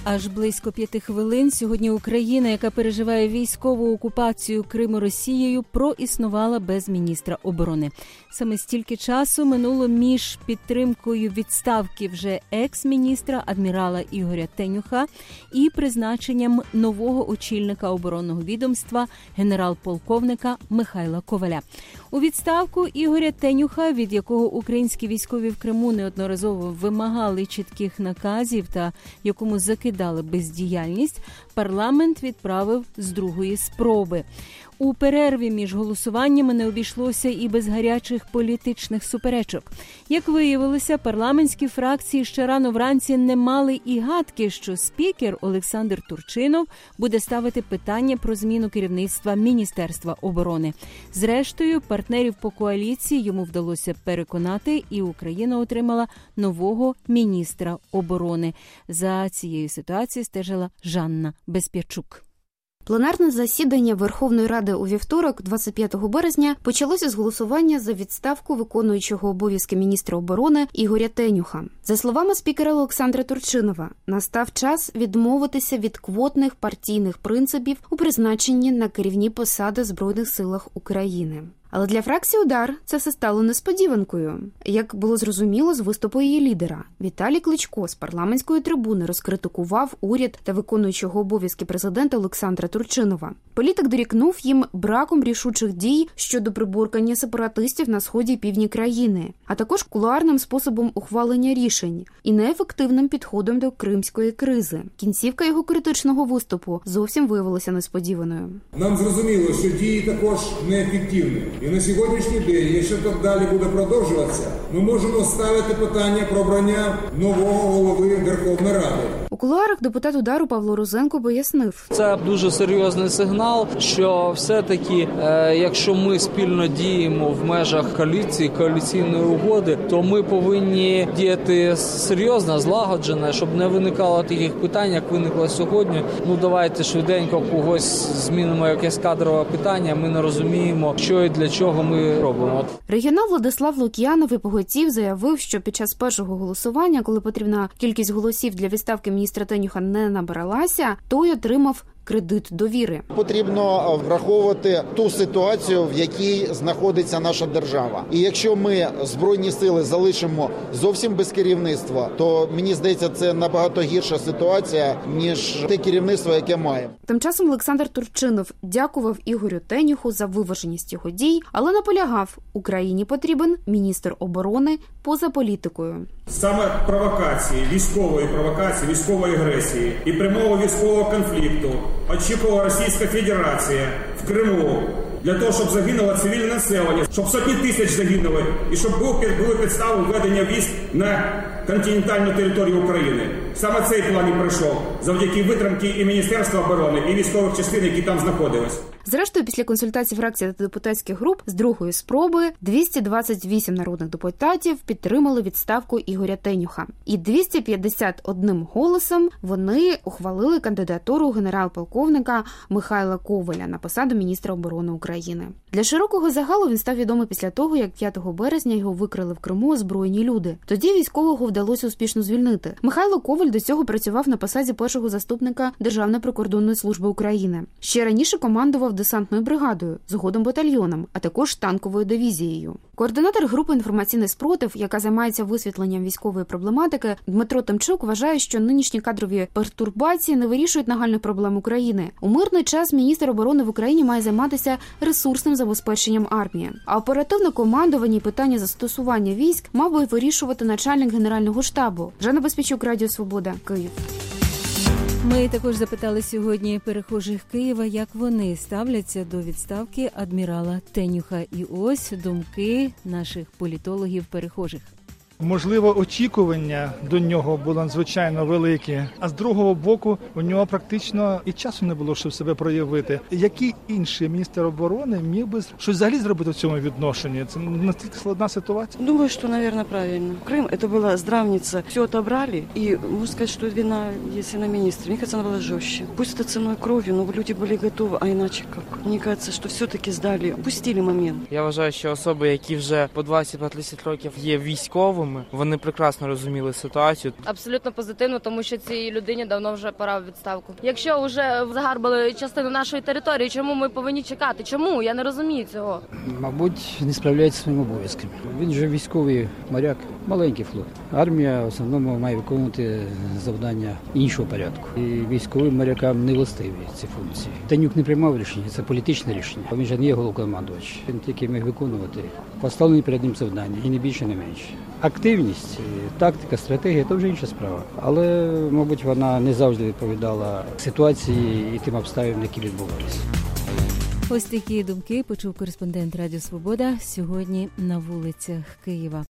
Аж близько 5 хвилин сьогодні Україна, яка переживає військову окупацію Криму Росією, проіснувала без міністра оборони. Саме стільки часу минуло між підтримкою відставки вже екс-міністра адмірала Ігоря Тенюха і призначенням нового очільника оборонного відомства генерал-полковника Михайла Коваля. У відставку Ігоря Тенюха, від якого українські військові в Криму неодноразово вимагали чітких наказів та якому закидали бездіяльність, парламент відправив з другої спроби. У перерві між голосуваннями не обійшлося і без гарячих політичних суперечок. Як виявилося, парламентські фракції ще рано вранці не мали і гадки, що спікер Олександр Турчинов буде ставити питання про зміну керівництва Міністерства оборони. Зрештою, партнерів по коаліції йому вдалося переконати, і Україна отримала нового міністра оборони. За цією ситуацією стежила Жанна Безпячук. Пленарне засідання Верховної Ради у вівторок, 25 березня, почалося з голосування за відставку виконуючого обов'язки міністра оборони Ігоря Тенюха. За словами спікера Олександра Турчинова, настав час відмовитися від квотних партійних принципів у призначенні на керівні посади в Збройних силах України. Але для фракції «Удар» це все стало несподіванкою. Як було зрозуміло з виступу її лідера, Віталій Кличко з парламентської трибуни розкритикував уряд та виконуючого обов'язки президента Олександра Турчинова. Політик дорікнув їм браком рішучих дій щодо приборкання сепаратистів на сході і півдні країни, а також кулуарним способом ухвалення рішень і неефективним підходом до кримської кризи. Кінцівка його критичного виступу зовсім виявилася несподіваною. Нам зрозуміло, що дії також неефективні. І на сьогоднішній день, якщо так далі буде продовжуватися, ми можемо ставити питання про обрання нового голови Верховної Ради. У кулуарах депутат «Удару» Павло Розенко пояснив. Це дуже серйозний сигнал, що все-таки, якщо ми спільно діємо в межах коаліційної угоди, то ми повинні діяти серйозно, злагоджено, щоб не виникало таких питань, як виникло сьогодні. Давайте швиденько когось змінимо якесь кадрове питання, ми не розуміємо, що і для чого ми робимо. Регіонал Владислав Лук'янов і Поготів заявив, що під час першого голосування, коли потрібна кількість голосів для відставки міністра Тенюха не набиралася, той отримав кредит довіри. Потрібно враховувати ту ситуацію, в якій знаходиться наша держава. І якщо ми Збройні сили залишимо зовсім без керівництва, то, мені здається, це набагато гірша ситуація, ніж те керівництво, яке маємо. Тим часом Олександр Турчинов дякував Ігорю Тенюху за виваженість його дій, але наполягав, Україні потрібен міністр оборони поза політикою. Саме провокації, військової агресії і прямого військового конфлікту очікувала Російська Федерація в Криму для того, щоб загинуло цивільне населення, щоб сотні тисяч загинули і щоб були підстави введення військ на континентальну територію України. Саме цей план і пройшов завдяки витримки і Міністерства оборони, і військових частин, які там знаходились. Зрештою, після консультацій фракцій та депутатських груп з другої спроби 228 народних депутатів підтримали відставку Ігоря Тенюха. І 251 голосом вони ухвалили кандидатуру генерал-полковника Михайла Коваля на посаду міністра оборони України. Для широкого загалу він став відомий після того, як 5 березня його викрили в Криму озброєні люди. Тоді військового вдалося успішно звільнити. Михайло Коваль до цього працював на посаді першого заступника Державної прикордонної служби України. Ще раніше командував десантною бригадою, згодом батальйоном, а також танковою дивізією. Координатор групи «Інформаційний спротив», яка займається висвітленням військової проблематики, Дмитро Тимчук вважає, що нинішні кадрові пертурбації не вирішують нагальних проблем України. У мирний час міністр оборони в Україні має займатися ресурсним забезпеченням армії. А оперативне командування і питання застосування військ мав би вирішувати начальник Генерального штабу. Жанна Безпячук, Радіо Свобода, Київ. Ми також запитали сьогодні перехожих Києва, як вони ставляться до відставки адмірала Тенюха. І ось думки наших політологів-перехожих. Можливо, очікування до нього було надзвичайно велике, а з другого боку у нього практично і часу не було, щоб себе проявити. Який інший міністр оборони міг би щось взагалі зробити в цьому відношенні? Це настільки складна ситуація? Думаю, що, мабуть, правильно. Крим – це була здравниця, все отобрали, і можна сказати, що вина, якщо на міністрі, мені кажется, вона була жорстче. Пусть це ціною крові, але люди були готові, а іначе як? Мені кажется, що все-таки здали, пустили момент. Я вважаю, що особи, які вже по 20-30 років є військовими, дорослими. Вони прекрасно розуміли ситуацію. Абсолютно позитивно, тому що цій людині давно вже пора в відставку. Якщо вже загарбали частину нашої території, чому ми повинні чекати? Чому? Я не розумію цього. Мабуть, не справляється своїм обов'язком. Він же військовий моряк, маленький флот. Армія в основному має виконувати завдання іншого порядку. І військовим морякам не властиві ці функції. Танюк не приймав рішення, це політичне рішення. Він же не є головнокомандувач. Він тільки міг виконувати поставлені перед ним завдання, і не більше, не менше. Активність, тактика, стратегія – це вже інша справа. Але, мабуть, вона не завжди відповідала ситуації і тим обставинам, які відбувалися. Ось такі думки почув кореспондент Радіо Свобода сьогодні на вулицях Києва.